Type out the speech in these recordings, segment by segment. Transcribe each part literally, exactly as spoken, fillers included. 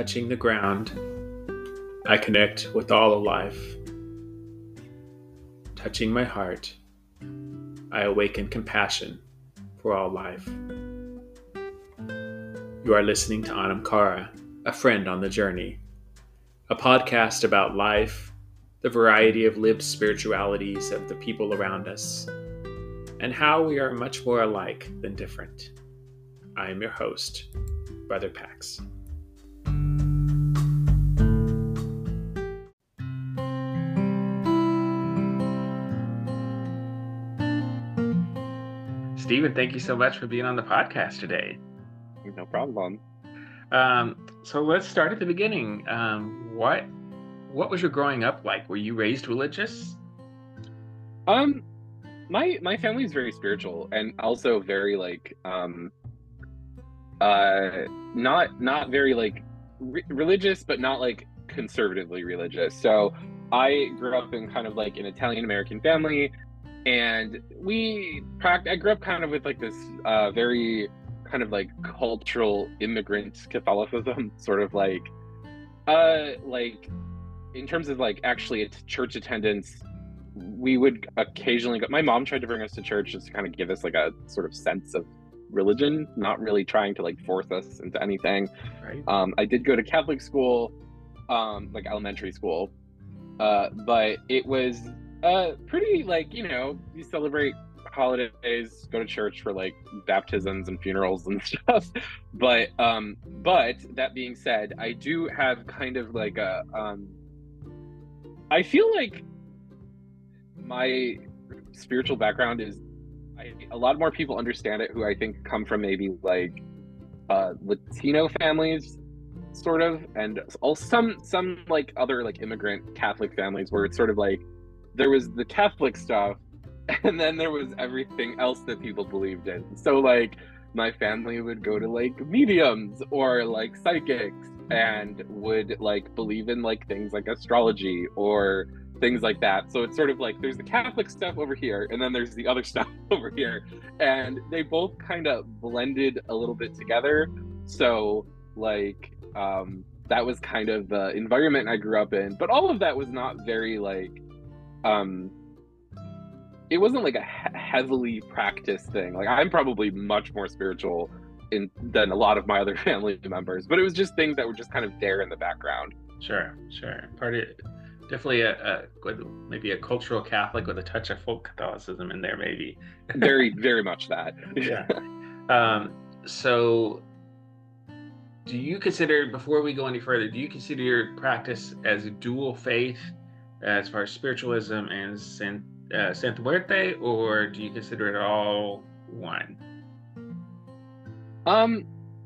touching the ground, I connect with all of life. Touching my heart, I awaken compassion for all life. You are listening to Anam Cara, a friend on the journey, a podcast about life, the variety of lived spiritualities of the people around us, and how we are much more alike than different. I am your host, Brother Pax. Stephen, thank you so much for being on the podcast today. No problem. Um, so let's start at the beginning. Um, what what was your growing up like? Were you raised religious? Um, my my family is very spiritual and also very like um, uh, not not very like re- religious, but not like conservatively religious. So I grew up in kind of like an Italian American family, and we pract- I grew up kind of with like this uh, very kind of like cultural immigrant Catholicism, sort of like, uh, like in terms of like actually at church attendance, we would occasionally go. My mom tried to bring us to church just to kind of give us like a sort of sense of religion, not really trying to like force us into anything. Right. Um, I did go to Catholic school, um, like elementary school, uh, but it was uh, pretty like, you know, you celebrate holidays, go to church for like baptisms and funerals and stuff. But um, but that being said, I do have kind of like a um, I feel like my spiritual background is I, a lot more people understand it who I think come from maybe like uh, Latino families, sort of, and also some some like other like immigrant Catholic families where it's sort of like there was the Catholic stuff and then there was everything else that people believed in. So like my family would go to like mediums or like psychics and would like believe in like things like astrology or things like that. So it's sort of like there's the Catholic stuff over here and then there's the other stuff over here, and they both kind of blended a little bit together. So like um that was kind of the environment I grew up in, but all of that was not very like um it wasn't like a he- heavily practiced thing. Like I'm probably much more spiritual in than a lot of my other family members, but it was just things that were just kind of there in the background. Sure, sure. Part of definitely a, a with maybe a cultural Catholic with a touch of folk Catholicism in there, maybe. Very, very much that. Yeah. Um, so, do you consider, before we go any further, do you consider your practice as a dual faith, as far as spiritualism and San, uh, Santa Muerte, or do you consider it all one? Um,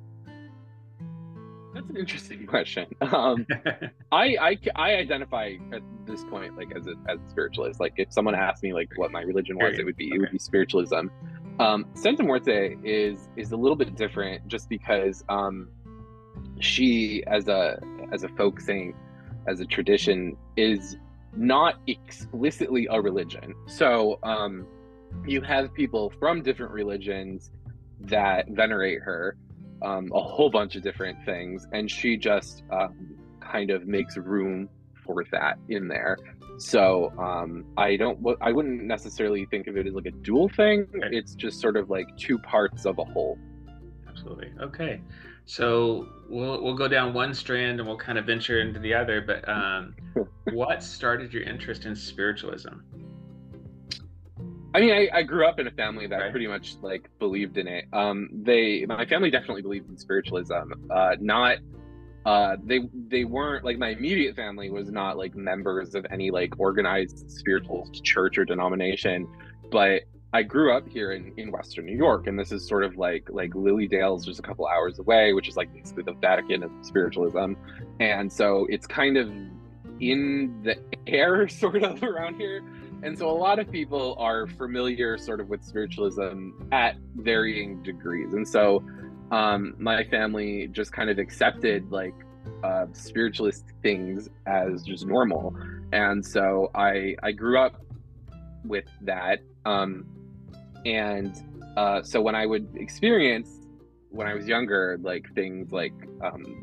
that's an interesting question. Um, I, I I identify at this point like as a as a spiritualist. Like if someone asked me like what my religion was, it would be okay. It would be spiritualism. Um, Santa Muerte is is a little bit different, just because um, she as a as a folk saint, as a tradition, is not explicitly a religion. So um, you have people from different religions that venerate her, um, a whole bunch of different things, and she just um, kind of makes room for that in there. So um, I don't, I wouldn't necessarily think of it as like a dual thing. Okay. It's just sort of like two parts of a whole. Absolutely. Okay. So we'll we'll go down one strand and we'll kind of venture into the other. But um, what started your interest in spiritualism? I mean, I, I grew up in a family that Right. pretty much like believed in it. Um, they, my family definitely believed in spiritualism. Uh, not, uh, they they weren't like, my immediate family was not like members of any like organized spiritual church or denomination, but I grew up here in, in Western New York, and this is sort of like like Lilydale's just a couple hours away, which is like basically the Vatican of spiritualism. And so it's kind of in the air sort of around here. And so a lot of people are familiar sort of with spiritualism at varying degrees. And so um, my family just kind of accepted like uh, spiritualist things as just normal. And so I, I grew up with that. Um, and uh, so when I would experience, when I was younger, like things like um,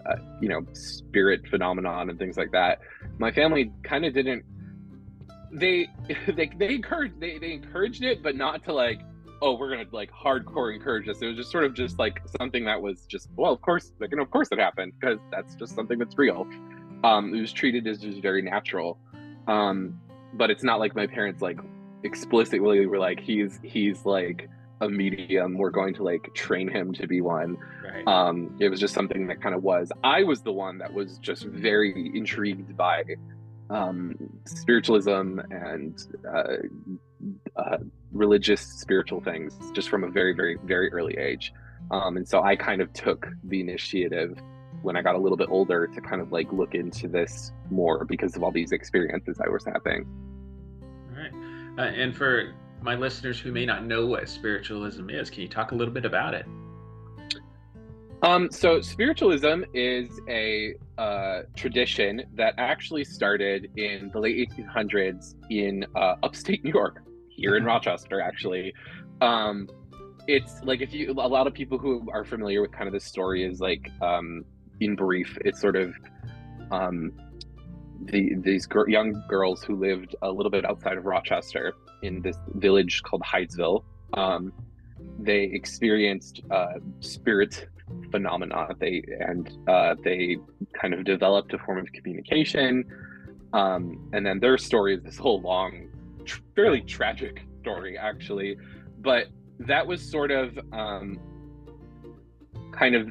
uh, you know, spirit phenomenon and things like that. My family kind of didn't. They they they encouraged they they encouraged it, but not to like, oh, we're gonna like hardcore encourage this. It was just sort of just like something that was just, well, of course, like, you know, of course it happened, because that's just something that's real. Um, it was treated as just very natural. Um, but it's not like my parents like explicitly were like, he's he's like a medium, we're going to like train him to be one. Right. Um, it was just something that kind of was. I was the one that was just very intrigued by um, spiritualism and uh, uh, religious spiritual things just from a very, very, very early age. Um, and so I kind of took the initiative when I got a little bit older to kind of like look into this more because of all these experiences I was having. All right. Uh, and for my listeners who may not know what spiritualism is, can you talk a little bit about it? Um, so spiritualism is a uh, tradition that actually started in the late eighteen hundreds in uh, upstate New York, here in Rochester, actually. Um, it's like, if you, a lot of people who are familiar with kind of this story is like, um, in brief, it's sort of um, the these gr- young girls who lived a little bit outside of Rochester in this village called Hydesville. Um, they experienced uh, spirit phenomena. They and uh, they kind of developed a form of communication. Um, and then their story is this whole long, tr- fairly tragic story, actually. But that was sort of um, kind of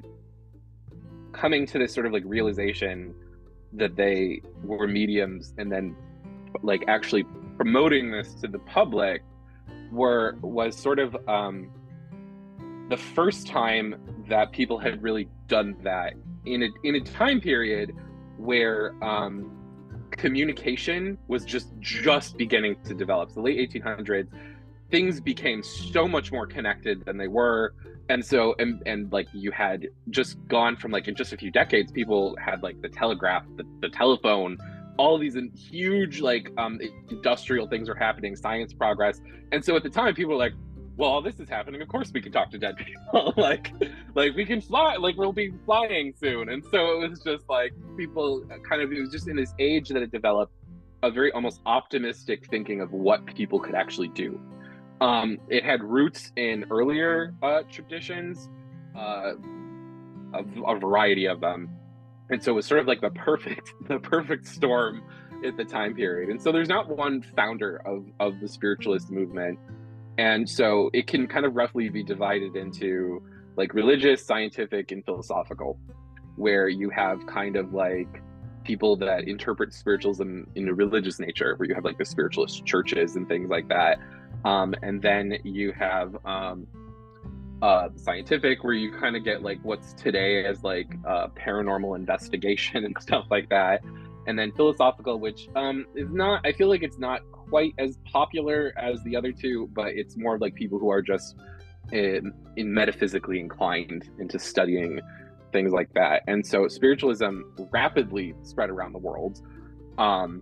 coming to this sort of like realization that they were mediums, and then like actually promoting this to the public were was sort of um, the first time that people had really done that in a in a time period where um, communication was just just beginning to develop. So the late eighteen hundreds, things became so much more connected than they were. And so, and, and like you had just gone from like in just a few decades, people had like the telegraph, the, the telephone, all these huge like um, industrial things are happening, science progress. And so at the time, people were like, well, all this is happening, of course we can talk to dead people. like, like we can fly, like we'll be flying soon. And so it was just like people kind of, it was just in this age that it developed a very almost optimistic thinking of what people could actually do. Um, it had roots in earlier uh, traditions, uh, a, a variety of them, and so it was sort of like the perfect, the perfect storm at the time period. And so there's not one founder of of the spiritualist movement, and so it can kind of roughly be divided into like religious, scientific, and philosophical, where you have kind of like people that interpret spiritualism in a religious nature, where you have like the spiritualist churches and things like that. Um, and then you have um, uh, scientific, where you kind of get like what's today as like uh, paranormal investigation and stuff like that. And then philosophical, which um, is not, I feel like it's not quite as popular as the other two, but it's more like people who are just in, in metaphysically inclined into studying things like that. And so spiritualism rapidly spread around the world um,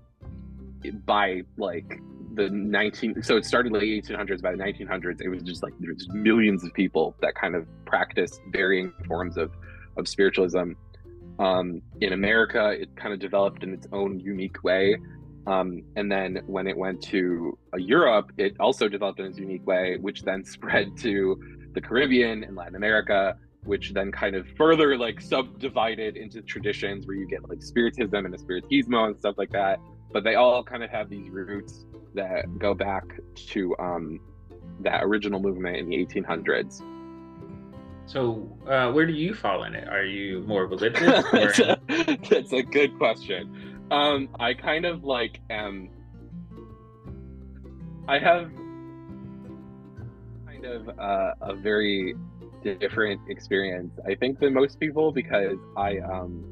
by like the nineteen so it started late eighteen hundreds. By the nineteen hundreds, it was just like there's millions of people that kind of practiced varying forms of of spiritualism. Um, in America, it kind of developed in its own unique way, um, and then when it went to uh, Europe, it also developed in its unique way, which then spread to the Caribbean and Latin America, which then kind of further like subdivided into traditions where you get like spiritism and a spiritismo and stuff like that. But they all kind of have these roots that go back to um, that original movement in the eighteen hundreds. So uh, where do you fall in it? Are you more religious? That's, a, that's a good question. Um, I kind of like am, I have kind of uh, a very different experience, I think, than most people, because I um,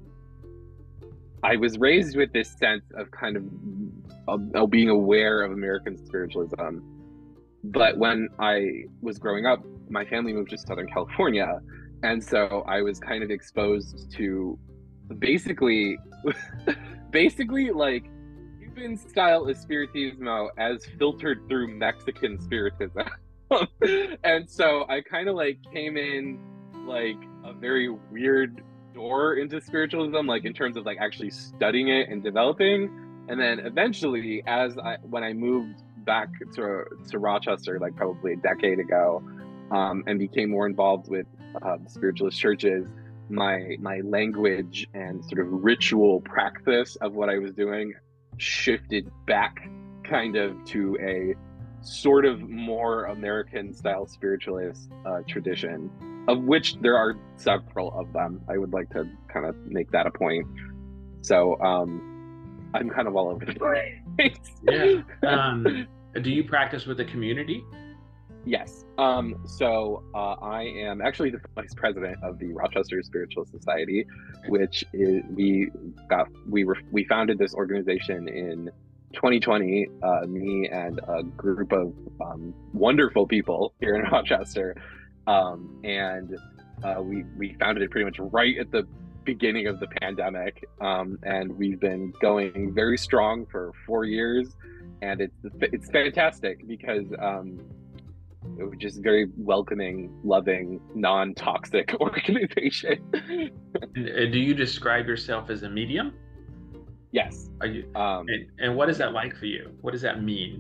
I was raised with this sense of kind of, of, of being aware of American spiritualism. But when I was growing up, my family moved to Southern California. And so I was kind of exposed to basically, basically like Cuban style espiritismo as filtered through Mexican spiritism. And so I kind of like came in like a very weird door into spiritualism, like in terms of like actually studying it and developing. And then eventually, as I when I moved back to to Rochester, like probably a decade ago, um, and became more involved with uh, spiritualist churches, my my language and sort of ritual practice of what I was doing shifted back kind of to a sort of more American style spiritualist uh, tradition, of which there are several of them. I would like to kind of make that a point. So um, I'm kind of all over the place. Yeah. Um, do you practice with a community? Yes. Um, so uh, I am actually the vice president of the Rochester Spiritual Society, which is we got we were we founded this organization in twenty twenty. Uh, me and a group of um, wonderful people here in Rochester, um, and uh, we we founded it pretty much right at the beginning of the pandemic, um, and we've been going very strong for four years, and it's it's fantastic because. Um, It was just very welcoming, loving, non-toxic organization. Do you describe yourself as a medium? Yes. Are you? Um, and, and what is that like for you? What does that mean?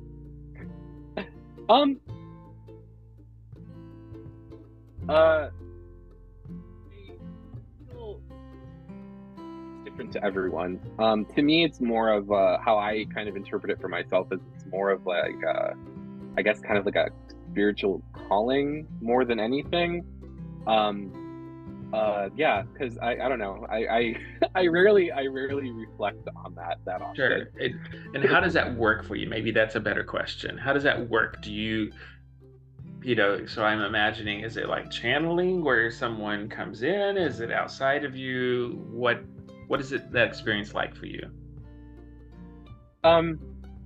Um. Uh. It's different to everyone. Um. To me, it's more of uh, how I kind of interpret it for myself. Is it's more of like, uh, I guess, kind of like a spiritual calling more than anything. Um uh yeah, because I I don't know, I I I rarely I rarely reflect on that that often. Sure. It, and how does that work for you? Maybe that's a better question. How does that work? Do you you know, so I'm imagining, is it like channeling where someone comes in? Is it outside of you? What what is it that experience like for you? Um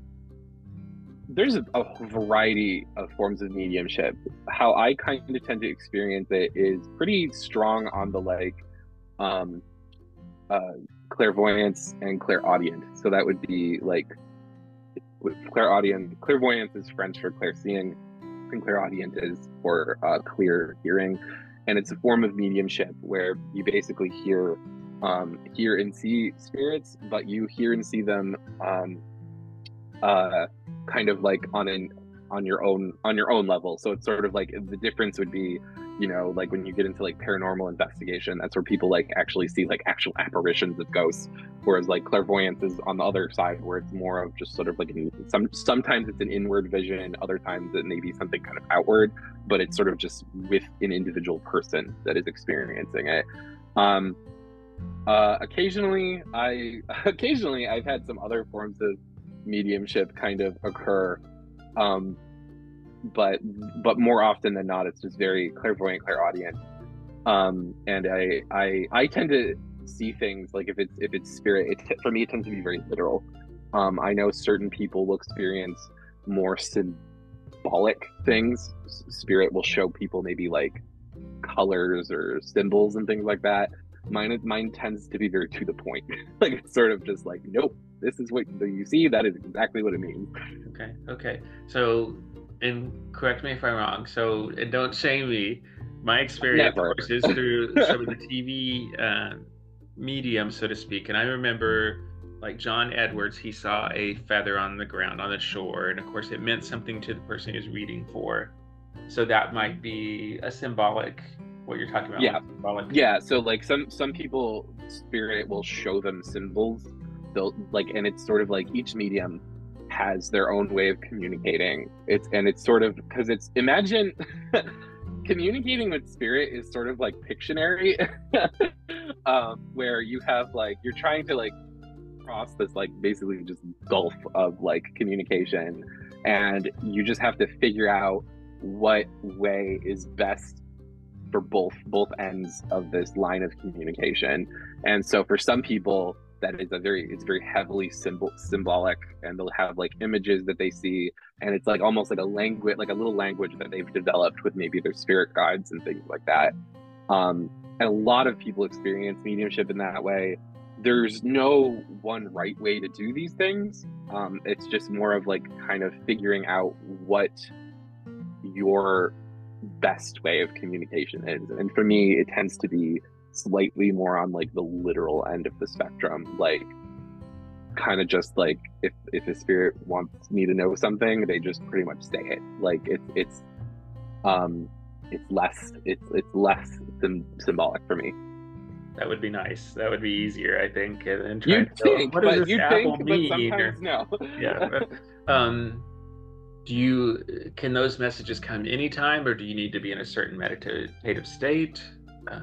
There's a, a variety of forms of mediumship. How I kind of tend to experience it is pretty strong on the like um, uh, clairvoyance and clairaudient. So that would be like clairaudient. Clairvoyance is French for clairseeing, and clairaudient is for uh, clear hearing. And it's a form of mediumship where you basically hear, um, hear and see spirits, but you hear and see them. Um, uh kind of like on an on your own on your own level. So it's sort of like the difference would be, you know, like when you get into like paranormal investigation, that's where people like actually see like actual apparitions of ghosts, whereas like clairvoyance is on the other side, where it's more of just sort of like an, some sometimes it's an inward vision, other times it may be something kind of outward, but it's sort of just with an individual person that is experiencing it. um uh occasionally I occasionally I've had some other forms of mediumship kind of occur, um but but more often than not it's just very clairvoyant, clairaudient, um and I I I tend to see things like if it's if it's spirit, it for me it tends to be very literal. um I know certain people will experience more symbolic things. Spirit will show people maybe like colors or symbols and things like that. Mine mine tends to be very to the point. Like it's sort of just like, nope, this is what you see, that is exactly what it means. Okay, okay. So, and correct me if I'm wrong, so, and don't shame me. My experience, Never. of course, is through some of the T V uh, medium, so to speak. And I remember, like John Edwards, he saw a feather on the ground on the shore, and of course it meant something to the person he was reading for. So that might be a symbolic, what you're talking about. Yeah. Symbolic. Yeah, so like some some people, spirit will show them symbols. They'll like, and it's sort of like each medium has their own way of communicating. It's and it's sort of because it's imagine communicating with spirit is sort of like Pictionary, um, where you have like you're trying to like cross this like basically just gulf of like communication, and you just have to figure out what way is best for both both ends of this line of communication. And so for some people that is a very it's very heavily symbol symbolic, and they'll have like images that they see, and it's like almost like a language like a little language that they've developed with maybe their spirit guides and things like that. Um and a lot of people experience mediumship in that way. There's no one right way to do these things. Um it's just more of like kind of figuring out what your best way of communication is. And for me it tends to be slightly more on like the literal end of the spectrum, like kind of just like if if the spirit wants me to know something, they just pretty much say it. Like it's it's um it's less it's it's less sim- symbolic for me. That would be nice. That would be easier, I think. And, and trying You'd to know, think, what does but this you'd apple think, mean? but Or- sometimes no. yeah. but, um, do you can those messages come anytime, or do you need to be in a certain meditative state? Uh,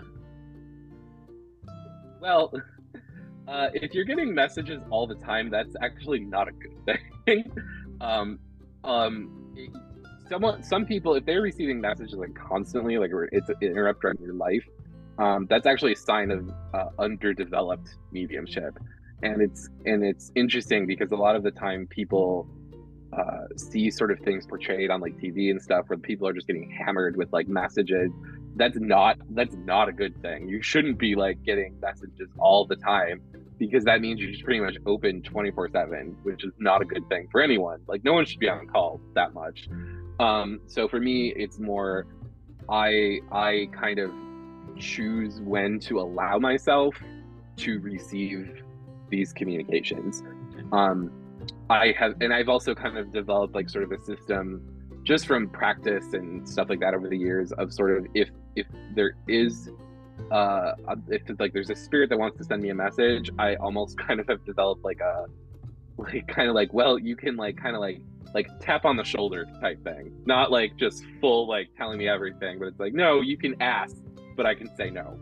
Well, uh, if you're getting messages all the time, that's actually not a good thing. um, um, it- someone, some people, if they're receiving messages like constantly, like it's an interruption in your life, um, that's actually a sign of uh, underdeveloped mediumship. And it's and it's interesting because a lot of the time people uh, see sort of things portrayed on like T V and stuff where people are just getting hammered with like messages. That's not that's not a good thing. You shouldn't be like getting messages all the time, because that means you're just pretty much open twenty-four seven, which is not a good thing for anyone. Like no one should be on call that much. Um, so for me, it's more I I kind of choose when to allow myself to receive these communications. Um, I have, and I've also kind of developed like sort of a system just from practice and stuff like that over the years of sort of if if there is uh if it's like there's a spirit that wants to send me a message, I almost kind of have developed like a like kind of like, well, you can like kind of like like tap on the shoulder type thing, not like just full like telling me everything, but it's like, no, you can ask, but I can say no.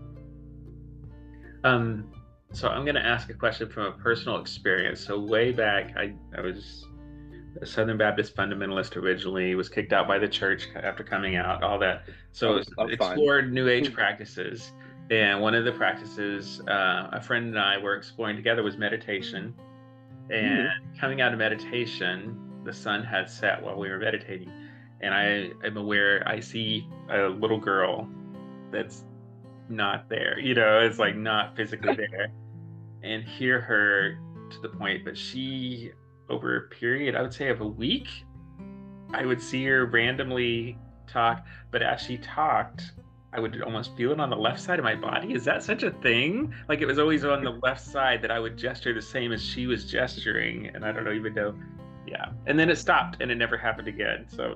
Um, so I'm going to ask a question from a personal experience. So way back, I, I was a Southern Baptist fundamentalist originally, was kicked out by the church after coming out, all that. So Oh, oh, explored New Age practices. And one of the practices uh, a friend and I were exploring together was meditation. And mm. coming out of meditation, the sun had set while we were meditating. And I am aware, I see a little girl that's not there, you know, it's like not physically there, and hear her to the point, but she, over a period, I would say of a week, I would see her randomly talk, but as she talked, I would almost feel it on the left side of my body. Is that such a thing? Like it was always on the left side that I would gesture the same as she was gesturing, and I don't know, even though, yeah. And then it stopped, and it never happened again. So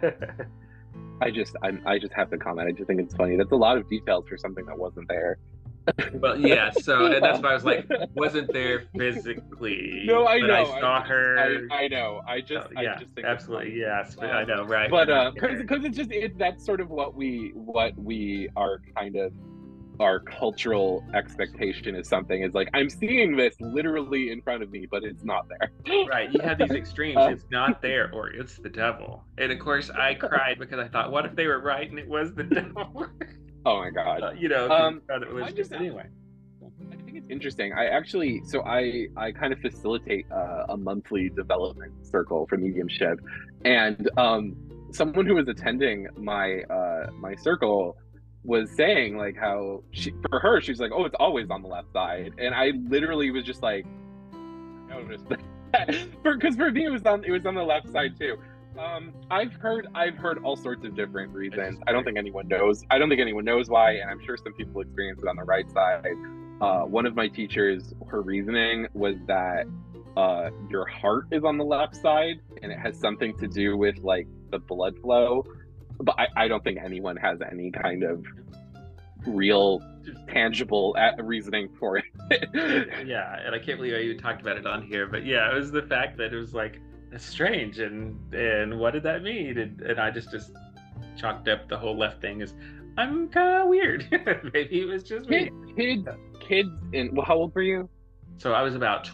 I just, I, I just have to comment. I just think it's funny. That's a lot of details for something that wasn't there. Well, yeah. So, and that's why I was like, wasn't there physically? No, I but know. I saw I just, her. I, I know. I just, oh, yeah, I just think absolutely, yes. But um, I know, right? But uh, because because it's just it, that's sort of what we what we are kind of our cultural expectation is something is like, I'm seeing this literally in front of me, but it's not there. Right. You have these extremes. Uh, it's not there, or it's the devil. And of course, I cried because I thought, what if they were right and it was the devil? Oh my god. Uh, you know, um, it was I just anyway. I think it's interesting. I actually, so I I kind of facilitate uh, a monthly development circle for mediumship, and um, someone who was attending my uh, my circle was saying like how she, for her, she's like, oh, it's always on the left side, and I literally was just like, noticed that, because for me it was on it was on the left side too. Um, I've heard I've heard all sorts of different reasons. I don't think anyone knows. I don't think anyone knows why, and I'm sure some people experience it on the right side. Uh, one of my teachers, her reasoning was that uh, your heart is on the left side, and it has something to do with like the blood flow. But I, I don't think anyone has any kind of real tangible reasoning for it. Yeah, and I can't believe I even talked about it on here, but yeah, it was the fact that it was like, it's strange, and and what did that mean? And, and I just just chalked up the whole left thing as, I'm kind of weird. Maybe it was just me. Kids, kids, in well, how old were you? So I was about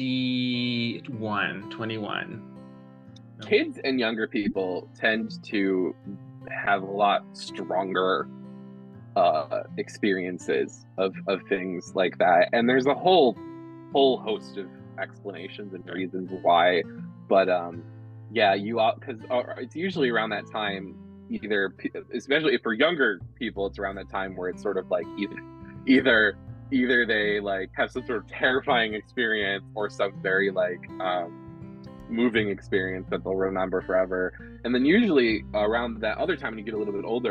twenty-one, twenty-one. Kids and younger people tend to have a lot stronger uh, experiences of, of things like that. And there's a whole whole host of explanations and reasons why. But um, yeah, you because uh, it's usually around that time, either, especially if for younger people, it's around that time where it's sort of like either either either they like have some sort of terrifying experience or some very like um, moving experience that they'll remember forever. And then usually around that other time when you get a little bit older,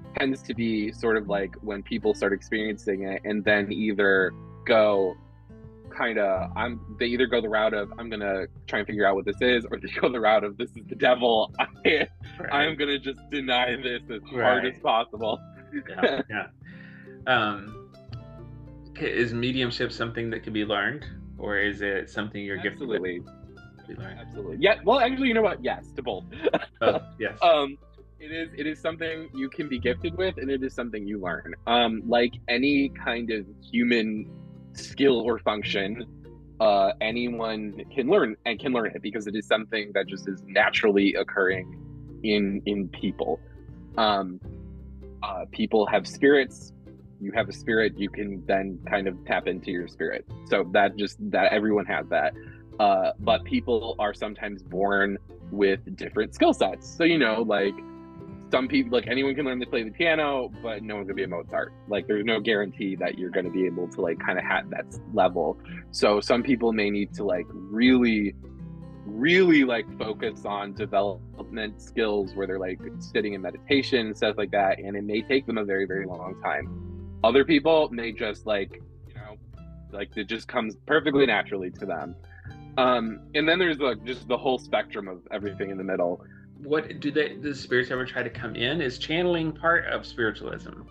tends to be sort of like when people start experiencing it and then either go kind of I'm they either go the route of I'm gonna try and figure out what this is, or they go the route of this is the devil. I Right. I'm gonna just deny this as hard Right. as possible. Yeah. Yeah. Um, okay, is mediumship something that can be learned, or is it something you're gifted with Absolutely. to be learned? Absolutely. Yeah. Well, actually, you know what? Yes, to both. Oh, yes. um, it is. It is something you can be gifted with, and it is something you learn. Um, like any kind of human skill or function, uh, anyone can learn and can learn it because it is something that just is naturally occurring in in people. Um, uh, people have spirits. You have a spirit. You can then kind of tap into your spirit. So that just that everyone has that. Uh, but people are sometimes born with different skill sets. So, you know, like some people, like anyone can learn to play the piano, but no one's gonna be a Mozart. Like there's no guarantee that you're gonna be able to like kind of have that level. So some people may need to like really, really like focus on development skills where they're like sitting in meditation and stuff like that. And it may take them a very, very long time. Other people may just like, you know, like it just comes perfectly naturally to them. Um, and then there's like just the whole spectrum of everything in the middle. What do they? Do the spirits ever try to come in? Is channeling part of spiritualism?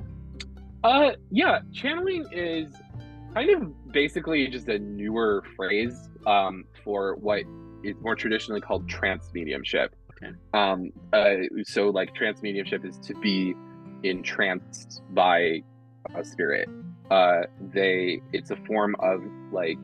Uh, yeah, channeling is kind of basically just a newer phrase um, for what is more traditionally called trance mediumship. Okay. Um, uh, so like trance mediumship is to be entranced by a spirit. Uh, they it's a form of like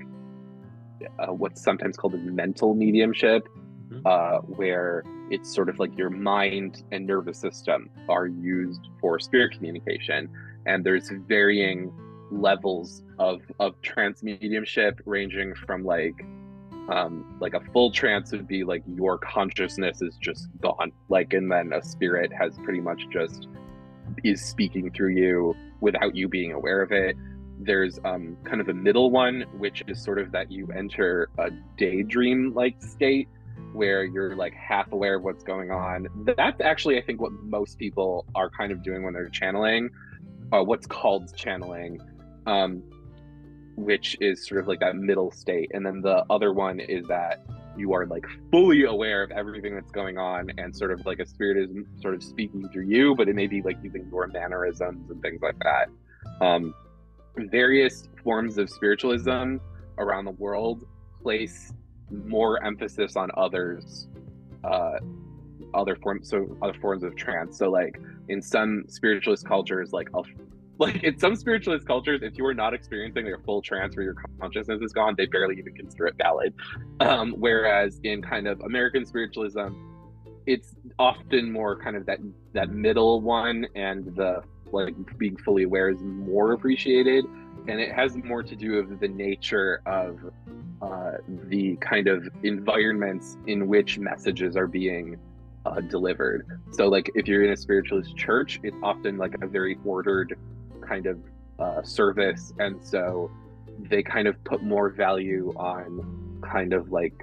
uh, what's sometimes called a mental mediumship. Uh, where it's sort of like your mind and nervous system are used for spirit communication, and there's varying levels of of trance mediumship, ranging from like um, like a full trance would be like your consciousness is just gone, like, and then a spirit has pretty much just is speaking through you without you being aware of it. There's um, kind of a middle one, which is sort of that you enter a daydream like state where you're like half aware of what's going on. That's actually, I think, what most people are kind of doing when they're channeling, uh, what's called channeling, um, which is sort of like that middle state. And then the other one is that you are like fully aware of everything that's going on, and sort of like a spirit is sort of speaking through you, but it may be like using your mannerisms and things like that. Um, various forms of spiritualism around the world place more emphasis on others, uh, other forms, so other forms of trance. So, like in some spiritualist cultures, like a, like in some spiritualist cultures, if you are not experiencing like a full trance where your consciousness is gone, they barely even consider it valid. Um, whereas in kind of American spiritualism, it's often more kind of that that middle one, and the like being fully aware is more appreciated, and it has more to do with the nature of uh, the kind of environments in which messages are being uh, delivered. So like if you're in a spiritualist church, it's often like a very ordered kind of uh, service, and so they kind of put more value on kind of like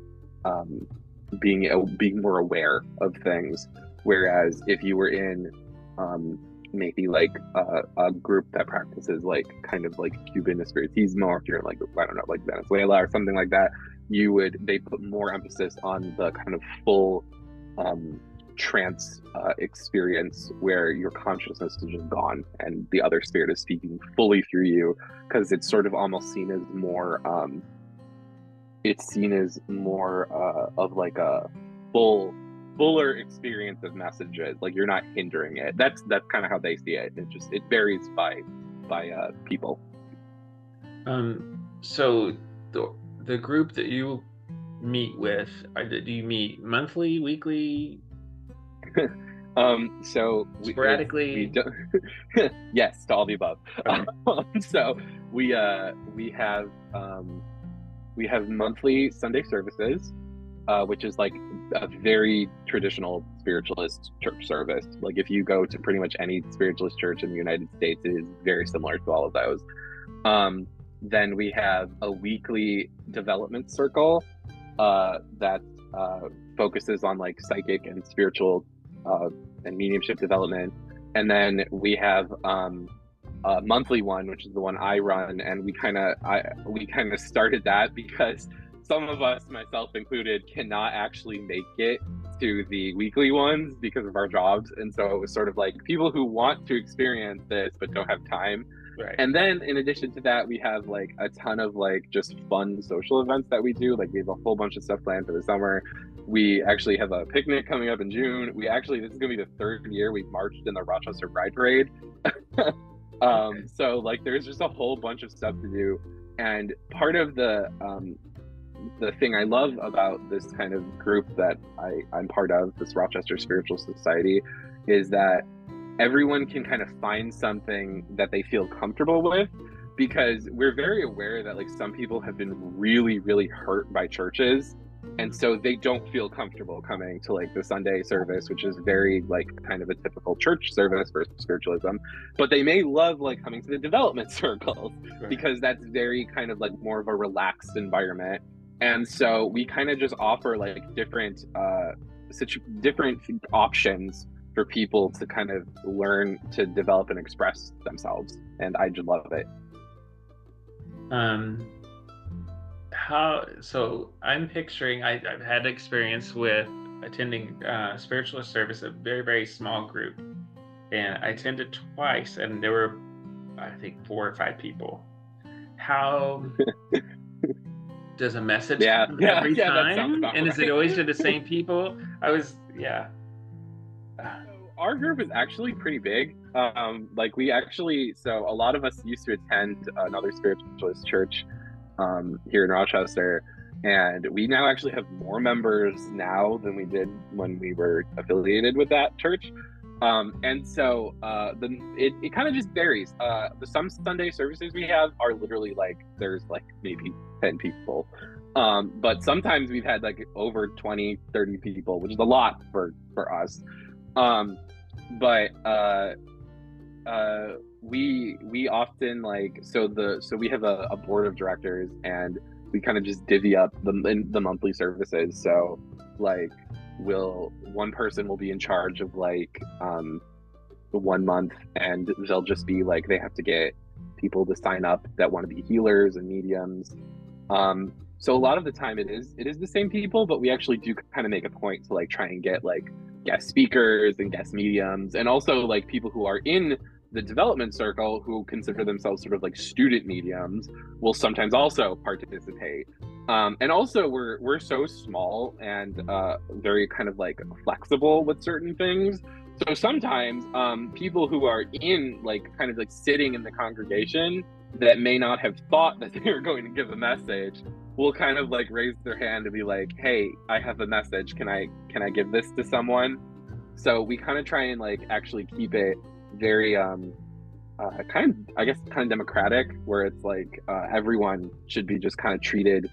um, being uh, being more aware of things. Whereas if you were in um, maybe like uh, a group that practices like kind of like Cuban Espiritismo, or if you're in like, I don't know, like Venezuela or something like that, you would, they put more emphasis on the kind of full um, trance uh, experience where your consciousness is just gone and the other spirit is speaking fully through you, because it's sort of almost seen as more, um, it's seen as more uh, of like a full fuller experience of messages. Like you're not hindering it. That's that's kind of how they see it. It just it varies by by uh, people. Um. So the the group that you meet with, do you meet monthly, weekly? um. So we, sporadically. We, we do, yes, to all the above. Okay. Um, so we uh we have um we have monthly Sunday services. Uh, which is like a very traditional spiritualist church service. Like if you go to pretty much any spiritualist church in the United States, it is very similar to all of those. Um, then we have a weekly development circle uh, that uh, focuses on like psychic and spiritual uh, and mediumship development. and then we have um, a monthly one, which is the one I run, and we kind of I we kind of started that because some of us, myself included, cannot actually make it to the weekly ones because of our jobs, and so it was sort of like people who want to experience this but don't have time. Right. And then in addition to that, we have like a ton of like just fun social events that we do. Like we have a whole bunch of stuff planned for the summer. We actually have a picnic coming up in June. We actually, this is gonna be the third year we've marched in the Rochester Pride Parade. um, okay. So like there's just a whole bunch of stuff to do. And part of the um, the thing I love about this kind of group that I, I'm part of, this Rochester Spiritual Society, is that everyone can kind of find something that they feel comfortable with, because we're very aware that like some people have been really, really hurt by churches, and so they don't feel comfortable coming to like the Sunday service, which is very like kind of a typical church service for spiritualism, but they may love like coming to the development circles, right, because that's very kind of like more of a relaxed environment. And so we kind of just offer like different uh such different options for people to kind of learn to develop and express themselves, and I just love it. Um, how? So I'm picturing. I, I've had experience with attending uh, spiritualist service, a very very small group, and I attended twice, and there were, I think, four or five people. How does a message yeah, come yeah, every yeah, time? And right. Is it always to the same people? I was, yeah. Our group is actually pretty big. Um, like we actually, so a lot of us used to attend another spiritualist church um, here in Rochester, and we now actually have more members now than we did when we were affiliated with that church. Um, and so uh, the it, it kind of just varies. Uh, the some Sunday services we have are literally like there's like maybe ten people. Um, but sometimes we've had like over twenty, thirty people, which is a lot for, for us. Um, but, uh, uh, we, we often like, so the, so we have a, a board of directors, and we kind of just divvy up the, the monthly services. So like we'll, one person will be in charge of like, um, the one month, and they'll just be like, they have to get people to sign up that want to be healers and mediums. Um, so a lot of the time it is, it is the same people, but we actually do kind of make a point to like try and get like guest speakers and guest mediums, and also like people who are in the development circle who consider themselves sort of like student mediums will sometimes also participate. Um, and also we're we're so small and uh, very kind of like flexible with certain things. So sometimes um, people who are in like kind of like sitting in the congregation that may not have thought that they were going to give a message will kind of like raise their hand and be like, hey, I have a message. Can I can I give this to someone? So we kind of try and like actually keep it very um uh, kind of, I guess, kind of democratic, where it's like uh, everyone should be just kind of treated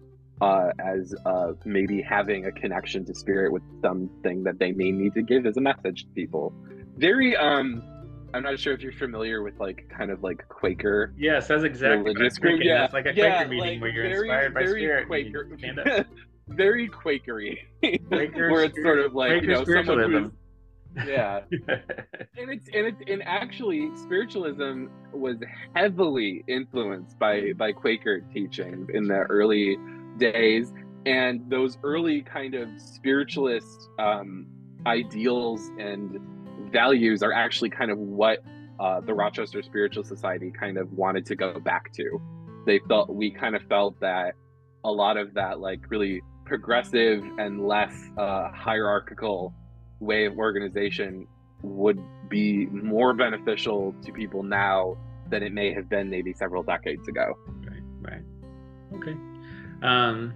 uh, as uh, maybe having a connection to spirit with something that they may need to give as a message to people. Very um I'm not sure if you're familiar with like kind of like Quaker. Yes, that's exactly religious what I'm group. Yeah, that's like a yeah, Quaker meeting like where you're very, inspired by very spirit. Quaker, Stand up. very Quakery, Quaker where it's spirit, sort of like Quaker you know someone spiritualism. who's yeah, and it's and it's and actually spiritualism was heavily influenced by by Quaker teachings in the early days, and those early kind of spiritualist um, ideals and values are actually kind of what uh, the Rochester Spiritual Society kind of wanted to go back to. They felt, we kind of felt that a lot of that like really progressive and less uh, hierarchical way of organization would be more beneficial to people now than it may have been maybe several decades ago. Right, right. Okay. Um,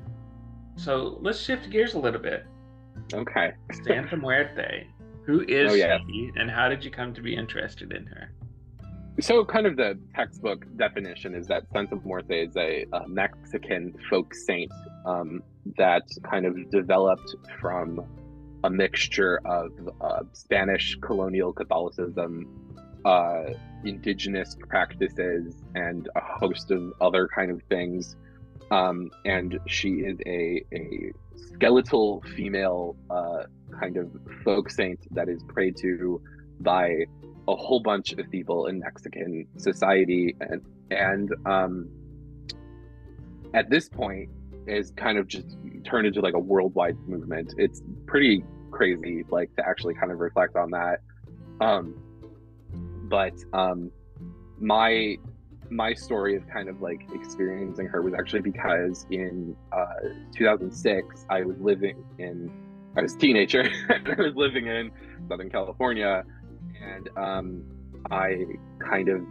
so let's shift gears a little bit. Okay. Santa Muerte. Who is oh, yeah. she, and how did you come to be interested in her? So kind of the textbook definition is that Santa Muerte is a, a Mexican folk saint um, that kind of developed from a mixture of uh, Spanish colonial Catholicism, uh, indigenous practices, and a host of other kind of things. Um, and she is a, a skeletal female uh, kind of folk saint that is prayed to by a whole bunch of people in Mexican society, and and um, at this point is kind of just turned into like a worldwide movement. It's pretty crazy, like, to actually kind of reflect on that. Um, but um, my my story of kind of like experiencing her was actually because in uh, two thousand six, I was living in, I was a teenager, and I was living in Southern California, and um, I kind of,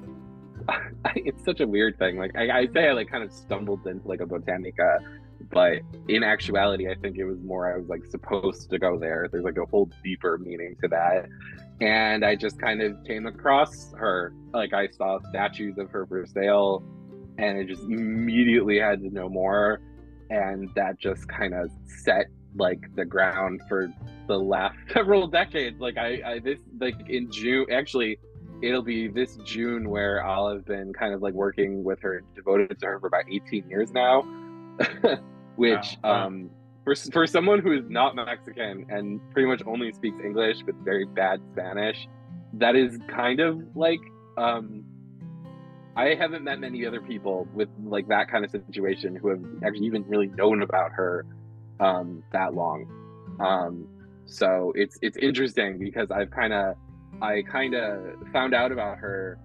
it's such a weird thing. Like, I, I say I like kind of stumbled into like a botanica, but in actuality, I think it was more I was like supposed to go there. There's like a whole deeper meaning to that. And I just kind of came across her. Like, I saw statues of her for sale, and I just immediately had to know more. And that just kind of set like the ground for the last several decades. Like, I, I this like in June, actually, it'll be this June where I'll have been kind of like working with her, devoted to her for about eighteen years now, which wow. um, for for someone who is not Mexican and pretty much only speaks English with very bad Spanish, that is kind of like um, I haven't met many other people with like that kind of situation who have actually even really known about her um, that long. Um, so it's it's interesting because I've kind of I kind of found out about her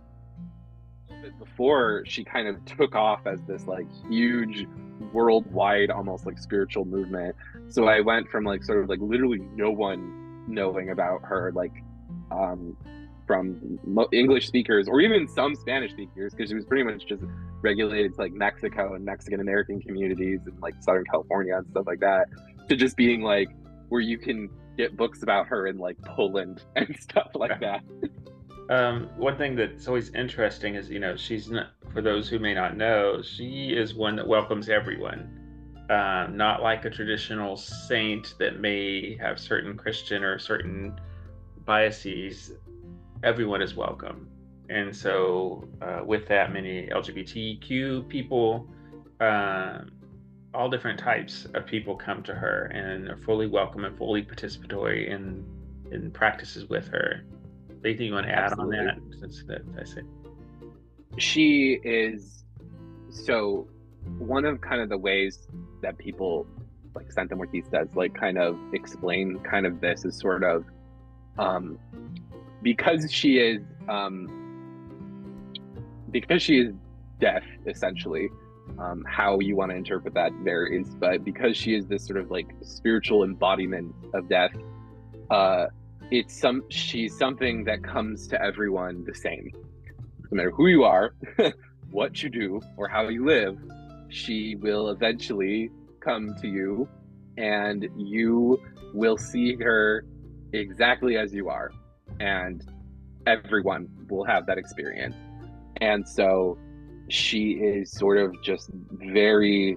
before she kind of took off as this like huge worldwide, almost like spiritual movement. So I went from like sort of like literally no one knowing about her, like um, from English speakers or even some Spanish speakers, because it was pretty much just regulated to like Mexico and Mexican American communities and like Southern California and stuff like that, to just being like where you can get books about her in like Poland and stuff like that. Um, one thing that's always interesting is, you know, she's not, for those who may not know, she is one that welcomes everyone. Um, not like a traditional saint that may have certain Christian or certain biases. Everyone is welcome. And so uh, with that, many L G B T Q people, uh, all different types of people come to her and are fully welcome and fully participatory in, in practices with her. Anything you want to add Absolutely. On that? Since that I say, she is so one of kind of the ways that people like Santa Mortistas like kind of explain kind of this is sort of um, because she is um, because she is deaf essentially. Um, how you want to interpret that varies, but because she is this sort of like spiritual embodiment of death, uh, it's some she's something that comes to everyone the same, no matter who you are, what you do, or how you live. She will eventually come to you, and you will see her exactly as you are, and everyone will have that experience. And so she is sort of just very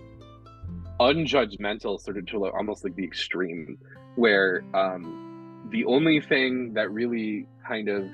unjudgmental, sort of to almost like the extreme, where um, the only thing that really kind of,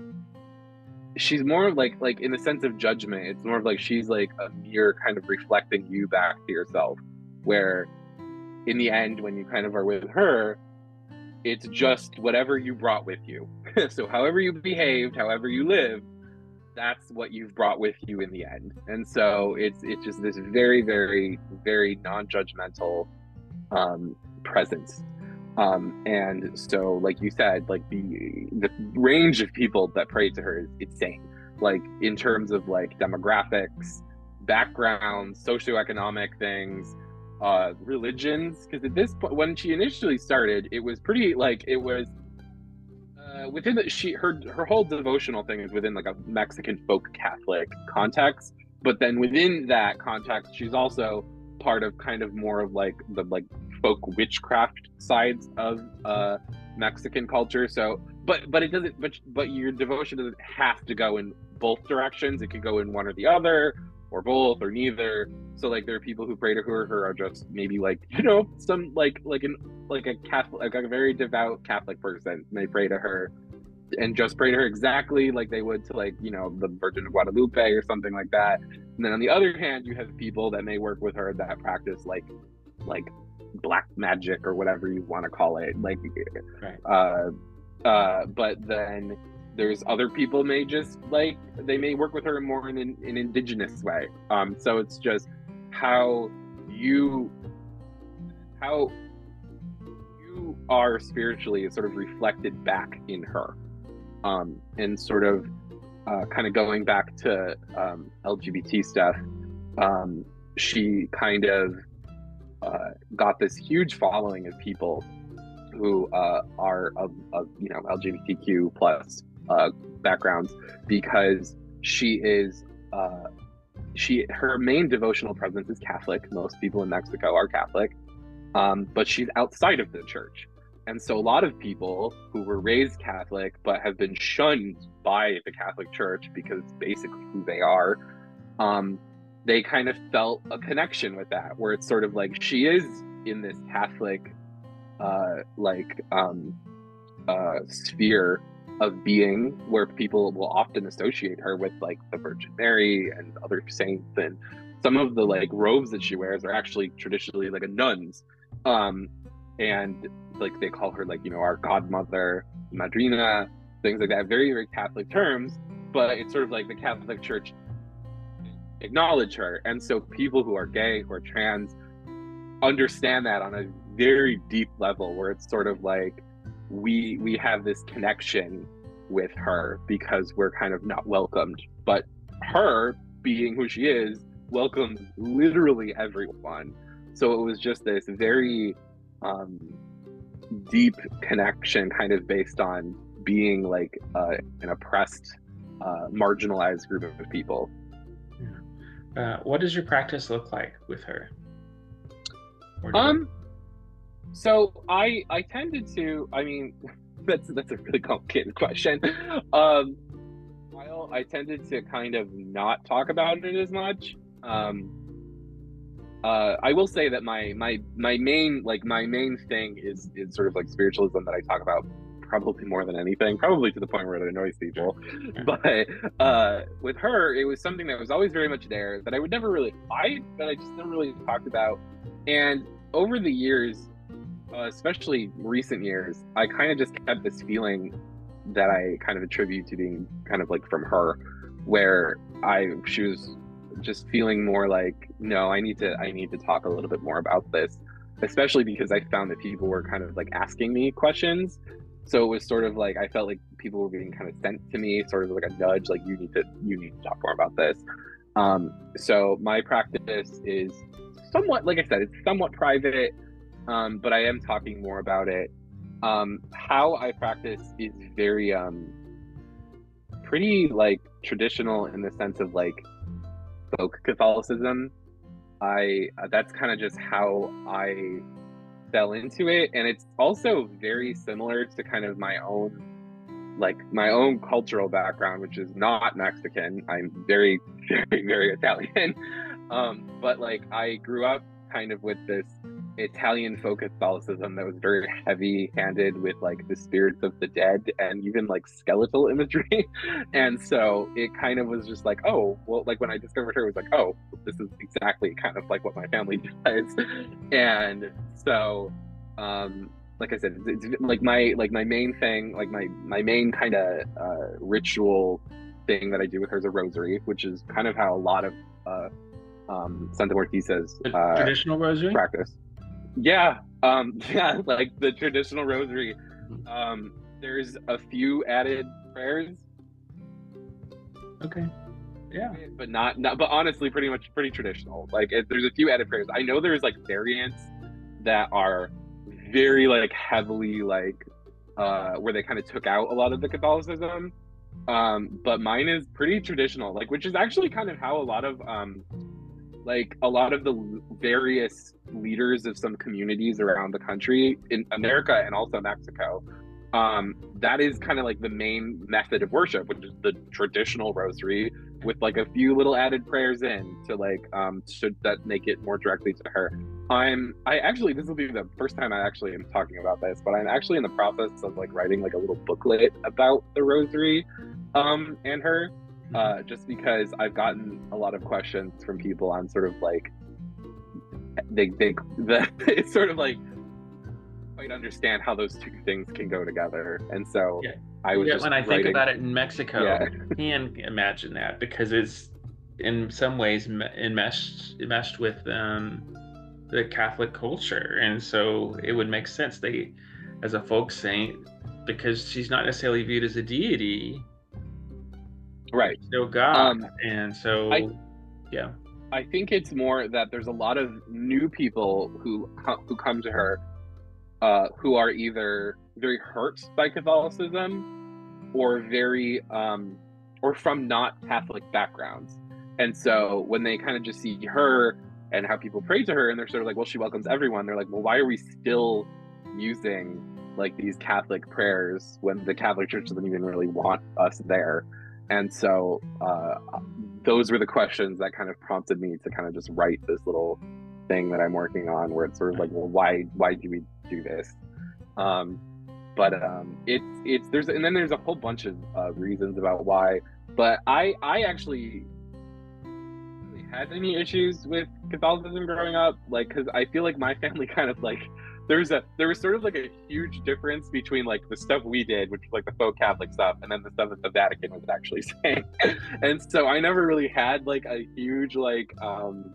she's more like, like in the sense of judgment, it's more of like she's like a mirror kind of reflecting you back to yourself, where in the end, when you kind of are with her, it's just whatever you brought with you. So however you behaved, however you lived, that's what you've brought with you in the end. And so it's it's just this very, very, very non-judgmental um, presence. Um, and so, like you said, like the the range of people that pray to her is insane. Like in terms of like demographics, backgrounds, socioeconomic things, uh, religions. Because at this point, when she initially started, it was pretty like it was uh, within the, she her her whole devotional thing is within like a Mexican folk Catholic context. But then within that context, she's also part of kind of more of like the like folk witchcraft sides of uh Mexican culture. So but but it doesn't but but your devotion doesn't have to go in both directions. It could go in one or the other, or both, or neither. So like there are people who pray to her who are just maybe like, you know, some like like an like a Catholic, like a very devout Catholic person, and they pray to her and just pray to her exactly like they would to like, you know, the Virgin of Guadalupe or something like that. And then on the other hand, you have people that may work with her that practice like like black magic or whatever you want to call it, like right. uh uh but then there's other people may just like they may work with her more in an, an indigenous way. Um, so it's just how you how you are spiritually is sort of reflected back in her, um, and sort of uh, kind of going back to um, L G B T stuff. Um, she kind of uh, got this huge following of people who uh, are of, of you know L G B T Q plus uh, backgrounds, because she is uh, she her main devotional presence is Catholic. Most people in Mexico are Catholic, um, but she's outside of the church, and so a lot of people who were raised Catholic but have been shunned by the Catholic Church because it's basically who they are. Um, they kind of felt a connection with that, where it's sort of like she is in this Catholic uh, like um, uh, sphere of being, where people will often associate her with like the Virgin Mary and other saints, and some of the like robes that she wears are actually traditionally like a nun's, um, and like they call her like you know our godmother, madrina, things like that, very very Catholic terms, but it's sort of like the Catholic Church acknowledge her, and so people who are gay, who are trans, understand that on a very deep level, where it's sort of like we we have this connection with her because we're kind of not welcomed, but her being who she is welcomed literally everyone. So it was just this very um deep connection, kind of based on being like uh, an oppressed, uh, marginalized group of people. Uh, what does your practice look like with her? Um, so I I tended to. I mean, that's that's a really complicated question. Um, while I tended to kind of not talk about it as much. Um, uh, I will say that my my my main like my main thing is is sort of like spiritualism that I talk about probably more than anything, probably to the point where it annoys people. But uh, with her, it was something that was always very much there, that I would never really fight, that I just never really talked about. And over the years, uh, especially recent years, I kind of just kept this feeling that I kind of attribute to being kind of like from her, where I she was just feeling more like, no, I need to I need to talk a little bit more about this, especially because I found that people were kind of like asking me questions. So it was sort of like I felt like people were being kind of sent to me, sort of like a nudge, like you need to you need to talk more about this. Um, so my practice is somewhat, like I said, it's somewhat private, um, but I am talking more about it. Um, how I practice is very um, pretty like traditional in the sense of like folk Catholicism. I uh, that's kind of just how I fell into it, and it's also very similar to kind of my own like my own cultural background, which is not Mexican. I'm very very very Italian, um but like I grew up kind of with this Italian folk Catholicism that was very heavy handed with like the spirits of the dead and even like skeletal imagery. And so it kind of was just like, oh well, like when I discovered her, it was like, oh, this is exactly kind of like what my family does. And so um like I said, it's, it's like my like my main thing, like my my main kind of uh ritual thing that I do with her is a rosary, which is kind of how a lot of uh um Santa Mortisa's uh traditional rosary practice. Yeah, um, yeah, like the traditional rosary. Um, there's a few added prayers. Okay. Yeah. But not, not, but honestly, pretty much pretty traditional. Like, it, there's a few added prayers. I know there's like variants that are very like heavily like, uh, where they kind of took out a lot of the Catholicism. Um, but mine is pretty traditional, like, which is actually kind of how a lot of, um, like a lot of the various leaders of some communities around the country in America and also Mexico, um, that is kind of like the main method of worship, which is the traditional rosary with like a few little added prayers in to like, um, should that make it more directly to her. I'm, I actually, this will be the first time I actually am talking about this, but I'm actually in the process of like writing like a little booklet about the rosary, um, and her. Uh, just because I've gotten a lot of questions from people on sort of like they they the it's sort of like quite understand how those two things can go together. And so yeah. I was yeah, just when I writing, think about it in Mexico, yeah. I can imagine that because it's in some ways enmeshed enmeshed with um, the Catholic culture, and so it would make sense they, as a folk saint, because she's not necessarily viewed as a deity, right? Still God, um, and so I, yeah. I think it's more that there's a lot of new people who who come to her uh, who are either very hurt by Catholicism or very um, or from not Catholic backgrounds. And so when they kind of just see her and how people pray to her and they're sort of like, well, she welcomes everyone. They're like, well, why are we still using like these Catholic prayers when the Catholic Church doesn't even really want us there? And so uh, those were the questions that kind of prompted me to kind of just write this little thing that I'm working on, where it's sort of like, well, why why do we do this? Um, but um, it's it's there's and then there's a whole bunch of uh, reasons about why. But I I actually really had any issues with Catholicism growing up, like because I feel like my family kind of like. There's a there was sort of like a huge difference between like the stuff we did, which was like the faux Catholic stuff, and then the stuff that the Vatican was actually saying. And so I never really had like a huge like um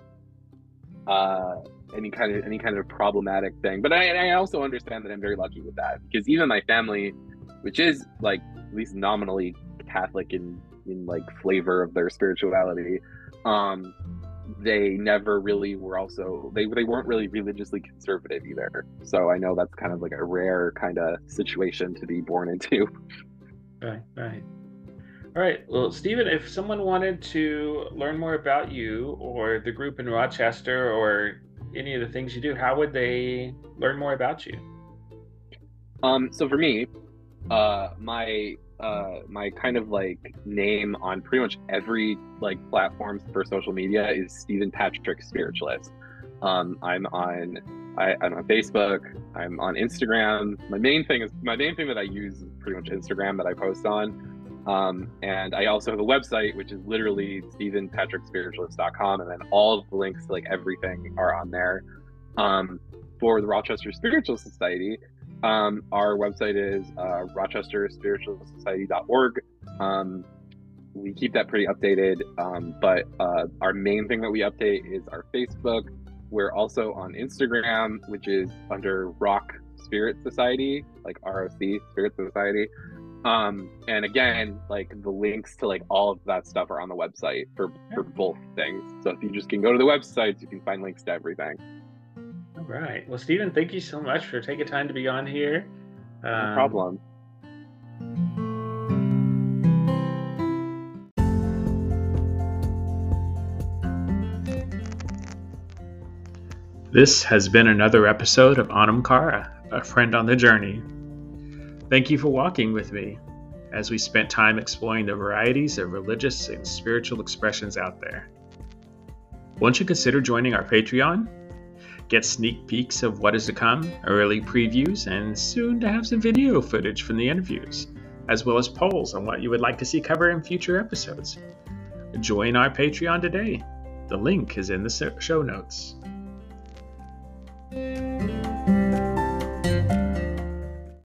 uh any kind of any kind of problematic thing. But I, I also understand that I'm very lucky with that, because even my family, which is like at least nominally Catholic in in like flavor of their spirituality, um they never really were also they they weren't really religiously conservative either. So I know that's kind of like a rare kind of situation to be born into. Right, right. All right. Well, Stephen, if someone wanted to learn more about you or the group in Rochester or any of the things you do, how would they learn more about you? Um, so for me, uh, my uh, my kind of like name on pretty much every like platform for social media is Stephen Patrick Spiritualist. Um, I'm on I, I'm on Facebook. I'm on Instagram. My main thing is my main thing that I use is pretty much Instagram that I post on. Um, and I also have a website, which is literally stephen patrick spiritualist dot com, and then all of the links to like everything are on there. Um, for the Rochester Spiritual Society, um, our website is uh, rochester spiritual society dot org. Um, we keep that pretty updated, um, but uh, our main thing that we update is our Facebook. We're also on Instagram, which is under Rock Spirit Society, like R O C Spirit Society. Um, and again, like the links to like all of that stuff are on the website for, for both things. So if you just can go to the websites, you can find links to everything. All right. Well, Stephen, thank you so much for taking time to be on here. Um, no problem. This has been another episode of Anam Cara, a friend on the journey. Thank you for walking with me as we spent time exploring the varieties of religious and spiritual expressions out there. Won't you consider joining our Patreon? Get sneak peeks of what is to come, early previews, and soon to have some video footage from the interviews, as well as polls on what you would like to see covered in future episodes. Join our Patreon today. The link is in the show notes.